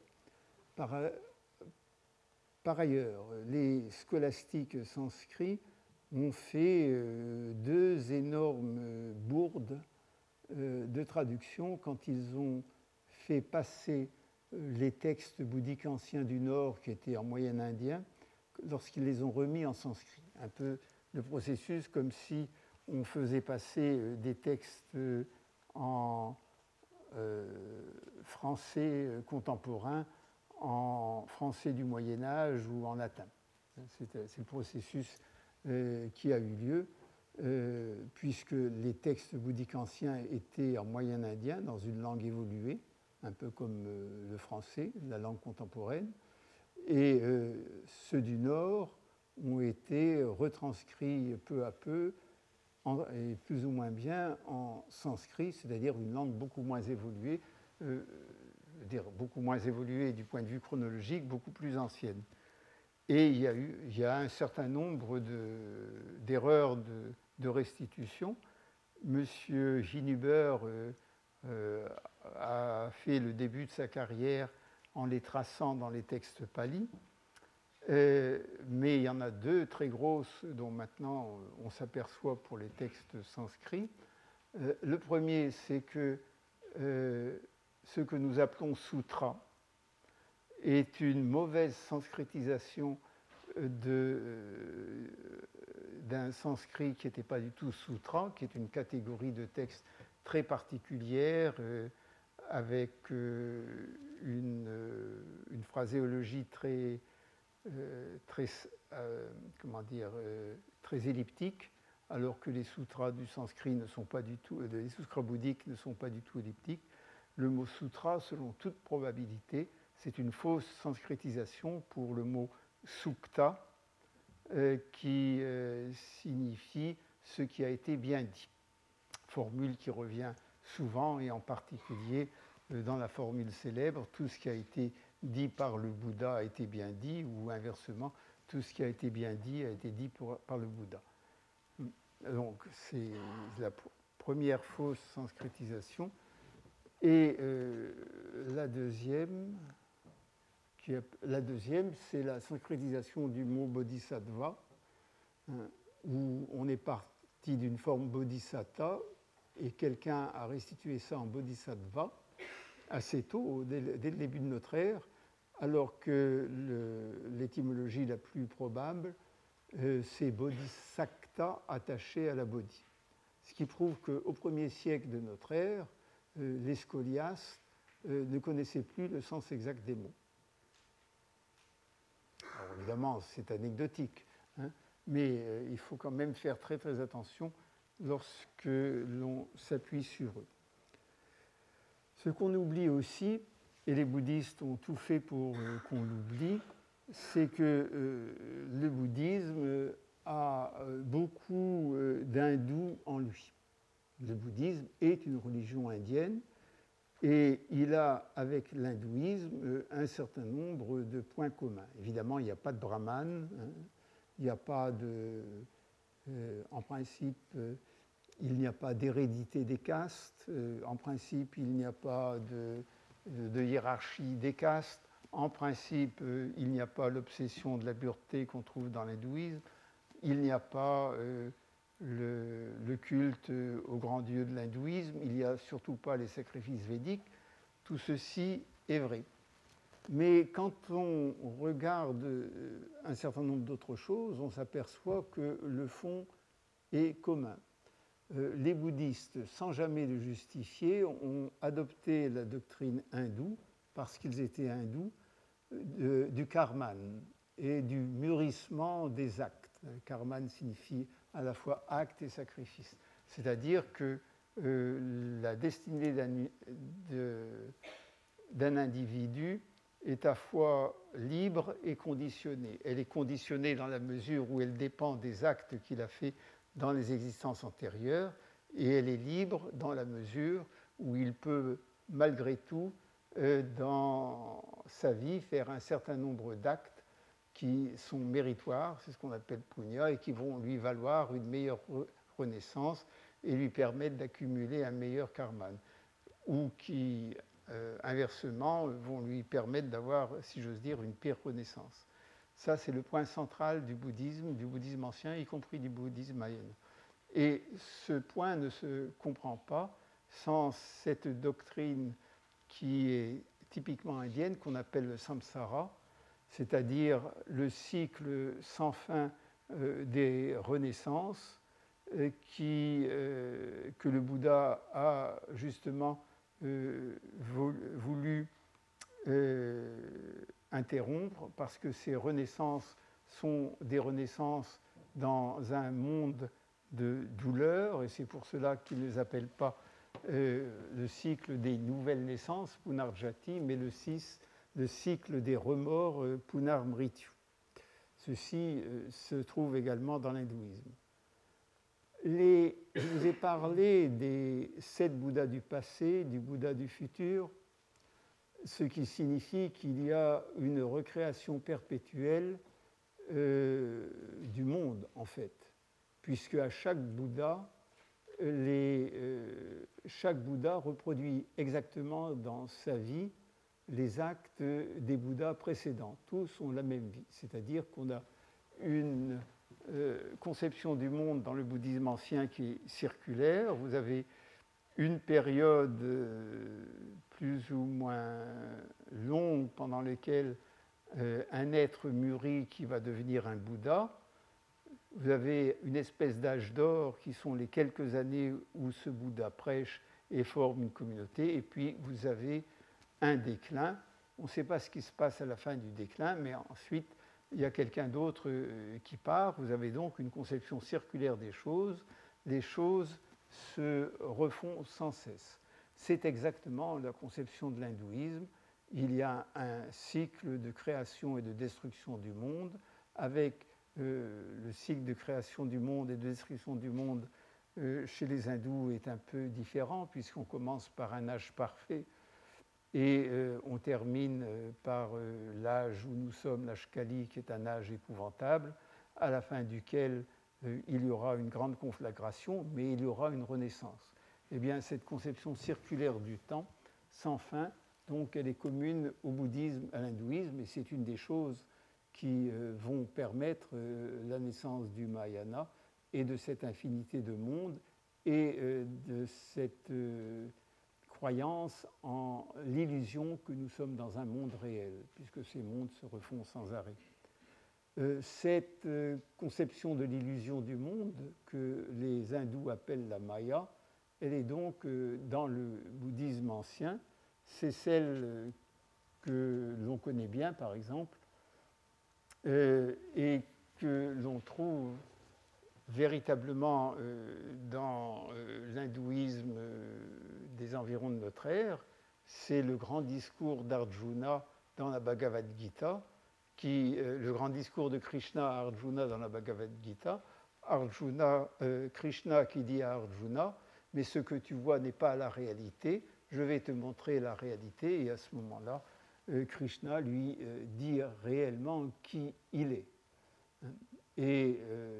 Par ailleurs, les scolastiques sanscrits ont fait deux énormes bourdes de traduction quand ils ont fait passer les textes bouddhiques anciens du Nord qui étaient en moyen indien, lorsqu'ils les ont remis en sanskrit. Un peu le processus comme si on faisait passer des textes en français contemporain en français du Moyen Âge ou en latin. C'est le processus qui a eu lieu, puisque les textes bouddhiques anciens étaient en moyen indien, dans une langue évoluée, un peu comme le français, la langue contemporaine, et ceux du Nord ont été retranscrits peu à peu, et plus ou moins bien, en sanskrit, c'est-à-dire une langue beaucoup moins évoluée, beaucoup moins évoluée du point de vue chronologique, beaucoup plus ancienne. Et il y a un certain nombre d'erreurs de restitution. Monsieur Ginhuber a fait le début de sa carrière en les traçant dans les textes palis, mais il y en a deux très grosses dont maintenant on s'aperçoit pour les textes sanscrits. Le premier, c'est que ce que nous appelons sutra est une mauvaise sanskritisation d'un sanskrit qui n'était pas du tout sutra, qui est une catégorie de textes très particulière, avec une phraséologie très elliptique, alors que les sutras du sanskrit ne sont pas du tout, les sutras bouddhiques ne sont pas du tout elliptiques. Le mot sutra, selon toute probabilité, c'est une fausse sanskritisation pour le mot sukta, qui signifie ce qui a été bien dit. Formule qui revient souvent, et en particulier dans la formule célèbre, tout ce qui a été dit par le Bouddha a été bien dit, ou inversement, tout ce qui a été bien dit a été dit par le Bouddha. Donc c'est la première fausse sanskritisation. Et la deuxième, c'est la sanskritisation du mot bodhisattva, où on est parti d'une forme bodhisatta, et quelqu'un a restitué ça en bodhisattva assez tôt, dès le début de notre ère, alors que l'étymologie la plus probable, c'est bodhisakta attaché à la bodhi. Ce qui prouve qu'au 1er siècle de notre ère, les scoliastes ne connaissaient plus le sens exact des mots. Alors évidemment, c'est anecdotique, mais il faut quand même faire très très attention lorsque l'on s'appuie sur eux. Ce qu'on oublie aussi, et les bouddhistes ont tout fait pour qu'on l'oublie, c'est que le bouddhisme a beaucoup d'hindous en lui. Le bouddhisme est une religion indienne, et il a avec l'hindouisme un certain nombre de points communs. Évidemment, il n'y a pas de brahman, il n'y a pas de... en principe, il n'y a pas d'hérédité des castes, en principe, il n'y a pas de hiérarchie des castes, en principe, il n'y a pas l'obsession de la pureté qu'on trouve dans l'hindouisme, il n'y a pas le culte au grand dieu de l'hindouisme, il n'y a surtout pas les sacrifices védiques. Tout ceci est vrai. Mais quand on regarde un certain nombre d'autres choses, on s'aperçoit que le fond est commun. Les bouddhistes, sans jamais le justifier, ont adopté la doctrine hindoue, parce qu'ils étaient hindous, du karman et du mûrissement des actes. Karman signifie à la fois acte et sacrifice. C'est-à-dire que la destinée d'un individu est à la fois libre et conditionnée. Elle est conditionnée dans la mesure où elle dépend des actes qu'il a faits dans les existences antérieures, et elle est libre dans la mesure où il peut, malgré tout, dans sa vie, faire un certain nombre d'actes qui sont méritoires, c'est ce qu'on appelle punya, et qui vont lui valoir une meilleure renaissance et lui permettre d'accumuler un meilleur karma, ou qui, inversement, vont lui permettre d'avoir, si j'ose dire, une pire renaissance. Ça, c'est le point central du bouddhisme ancien, y compris du bouddhisme mahayana. Et ce point ne se comprend pas sans cette doctrine qui est typiquement indienne, qu'on appelle le samsara, c'est-à-dire le cycle sans fin des renaissances, que le Bouddha a justement voulu interrompre, parce que ces renaissances sont des renaissances dans un monde de douleur, et c'est pour cela qu'il ne les appelle pas le cycle des nouvelles naissances, Punarjati, mais le cycle des remords, Punarmrityu. Ceci se trouve également dans l'hindouisme. Je vous ai parlé des 7 Bouddhas du passé, du Bouddha du futur, ce qui signifie qu'il y a une recréation perpétuelle du monde, en fait, puisque à chaque Bouddha, chaque Bouddha reproduit exactement dans sa vie les actes des Bouddhas précédents. Tous ont la même vie, c'est-à-dire qu'on a une conception du monde dans le bouddhisme ancien qui est circulaire. Vous avez une période plus ou moins longue pendant laquelle un être mûrit qui va devenir un Bouddha. Vous avez une espèce d'âge d'or qui sont les quelques années où ce Bouddha prêche et forme une communauté, et puis vous avez un déclin. On ne sait pas ce qui se passe à la fin du déclin, mais ensuite il y a quelqu'un d'autre qui part. Vous avez donc une conception circulaire des choses. Les choses se refont sans cesse. C'est exactement la conception de l'hindouisme. Il y a un cycle de création et de destruction du monde, avec le cycle de création du monde et de destruction du monde chez les hindous est un peu différent, puisqu'on commence par un âge parfait et on termine par l'âge où nous sommes, l'âge Kali, qui est un âge épouvantable, à la fin duquel il y aura une grande conflagration, mais il y aura une renaissance. Eh bien, cette conception circulaire du temps, sans fin, donc elle est commune au bouddhisme, à l'hindouisme, et c'est une des choses qui vont permettre la naissance du Mahayana et de cette infinité de mondes et de cette croyance en l'illusion que nous sommes dans un monde réel, puisque ces mondes se refont sans arrêt. Cette conception de l'illusion du monde, que les hindous appellent la Maya, elle est donc dans le bouddhisme ancien. C'est celle que l'on connaît bien, par exemple, et que l'on trouve véritablement dans l'hindouisme des environs de notre ère. C'est le grand discours d'Arjuna dans la Bhagavad Gita, le grand discours de Krishna à Arjuna dans la Bhagavad Gita. Krishna qui dit à Arjuna, mais ce que tu vois n'est pas la réalité, je vais te montrer la réalité. Et à ce moment-là, Krishna lui dit réellement qui il est. Et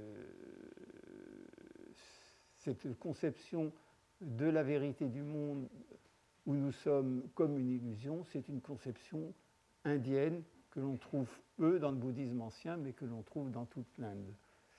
cette conception de la vérité du monde où nous sommes comme une illusion, c'est une conception indienne que l'on trouve peu dans le bouddhisme ancien, mais que l'on trouve dans toute l'Inde.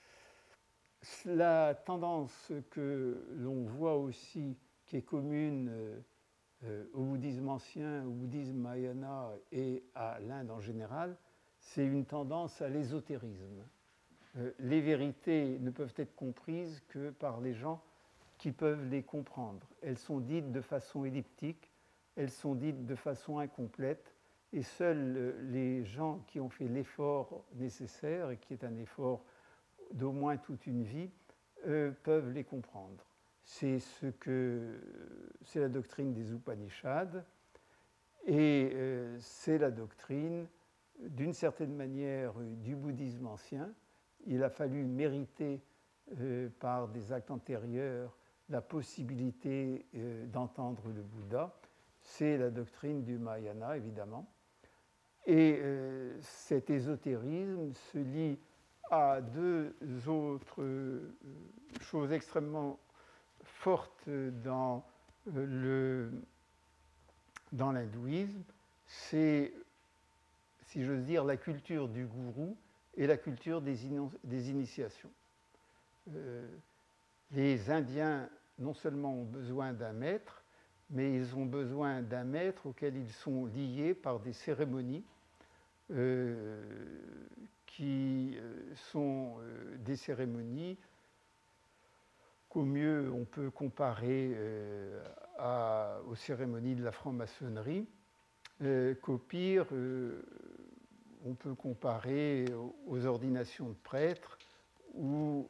La tendance que l'on voit aussi, qui est commune au bouddhisme ancien, au bouddhisme mahayana et à l'Inde en général, c'est une tendance à l'ésotérisme. Les vérités ne peuvent être comprises que par les gens qui peuvent les comprendre. Elles sont dites de façon elliptique, elles sont dites de façon incomplète, et seuls les gens qui ont fait l'effort nécessaire, et qui est un effort d'au moins toute une vie, peuvent les comprendre. C'est la doctrine des Upanishads, et c'est la doctrine, d'une certaine manière, du bouddhisme ancien. Il a fallu mériter par des actes antérieurs la possibilité d'entendre le Bouddha. C'est la doctrine du Mahayana, évidemment. Et cet ésotérisme se lie à deux autres choses extrêmement fortes dans l'hindouisme. C'est, si j'ose dire, la culture du gourou et la culture des initiations. Les Indiens, non seulement ont besoin d'un maître, mais ils ont besoin d'un maître auquel ils sont liés par des cérémonies qui sont des cérémonies qu'au mieux on peut comparer aux cérémonies de la franc-maçonnerie, qu'au pire on peut comparer aux ordinations de prêtres ou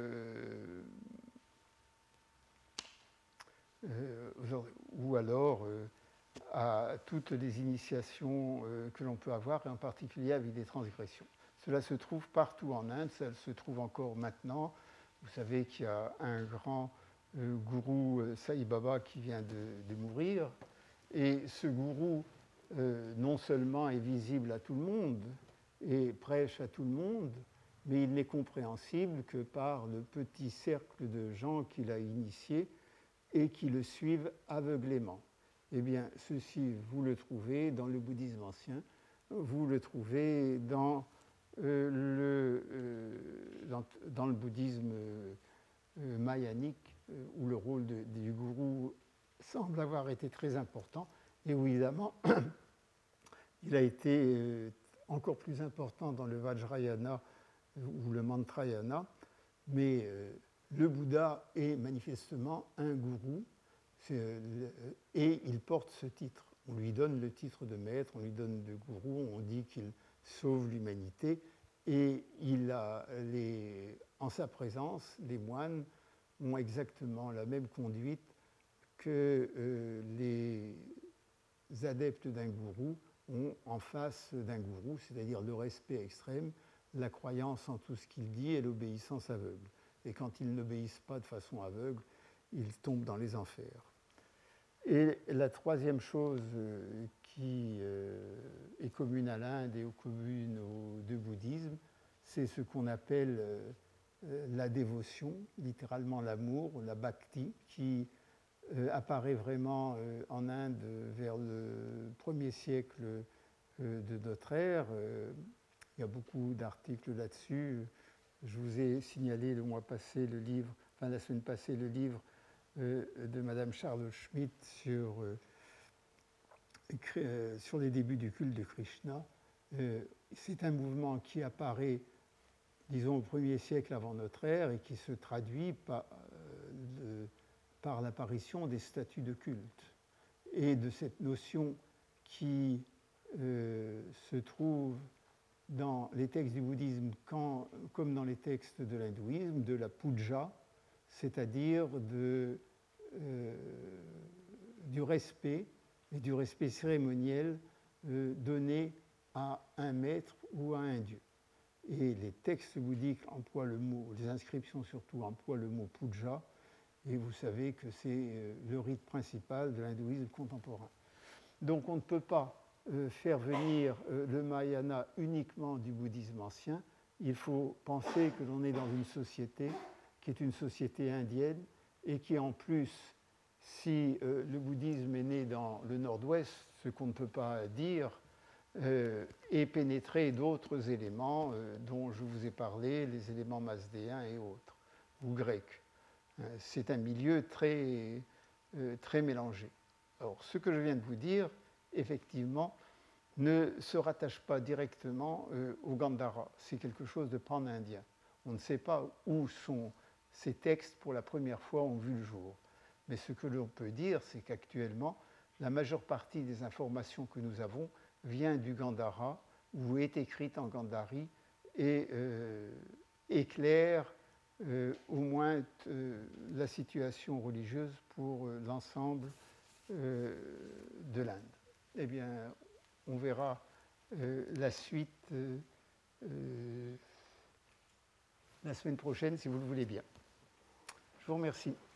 alors à toutes les initiations que l'on peut avoir, et en particulier avec des transgressions. Cela se trouve partout en Inde, ça se trouve encore maintenant. Vous savez qu'il y a un grand gourou, Sai Baba, qui vient de mourir, et ce gourou, non seulement est visible à tout le monde et prêche à tout le monde, mais il n'est compréhensible que par le petit cercle de gens qu'il a initiés et qui le suivent aveuglément. Eh bien, ceci, vous le trouvez dans le bouddhisme ancien, vous le trouvez dans le bouddhisme mayanique, où le rôle du gourou semble avoir été très important, et où évidemment, il a été encore plus important dans le Vajrayana ou le Mantrayana, mais le Bouddha est manifestement un gourou, et il porte ce titre. On lui donne le titre de maître, on lui donne de gourou, on dit qu'il sauve l'humanité, et en sa présence, les moines ont exactement la même conduite que les adeptes d'un gourou ont en face d'un gourou, c'est-à-dire le respect extrême, la croyance en tout ce qu'il dit et l'obéissance aveugle. Et quand ils n'obéissent pas de façon aveugle, ils tombent dans les enfers. Et la troisième chose qui est commune à l'Inde et commune aux deux bouddhismes, c'est ce qu'on appelle la dévotion, littéralement l'amour, la bhakti, qui apparaît vraiment en Inde vers le 1er siècle de notre ère. Il y a beaucoup d'articles là-dessus. Je vous ai signalé le mois passé le livre, enfin la semaine passée, le livre de Madame Charlotte Schmidt sur les débuts du culte de Krishna. C'est un mouvement qui apparaît, disons, au 1er siècle avant notre ère et qui se traduit par l'apparition des statuts de culte et de cette notion qui se trouve dans les textes du bouddhisme comme dans les textes de l'hindouisme, de la puja, c'est-à-dire du respect, et du respect cérémoniel donné à un maître ou à un dieu. Et les textes bouddhiques emploient le mot, les inscriptions surtout emploient le mot puja, et vous savez que c'est le rite principal de l'hindouisme contemporain. Donc on ne peut pas faire venir le Mahayana uniquement du bouddhisme ancien. Il faut penser que l'on est dans une société qui est une société indienne et qui en plus, si le bouddhisme est né dans le nord-ouest, ce qu'on ne peut pas dire, est pénétré d'autres éléments dont je vous ai parlé, les éléments masdéens et autres, ou grecs. C'est un milieu très, très mélangé. Alors, ce que je viens de vous dire, effectivement, ne se rattache pas directement au Gandhara. C'est quelque chose de pan-indien. On ne sait pas où ces textes, pour la première fois, ont vu le jour. Mais ce que l'on peut dire, c'est qu'actuellement, la majeure partie des informations que nous avons vient du Gandhara, ou est écrite en Gandhari, et éclaire au moins la situation religieuse pour l'ensemble de l'Inde. Eh bien, on verra la suite la semaine prochaine, si vous le voulez bien. Je vous remercie.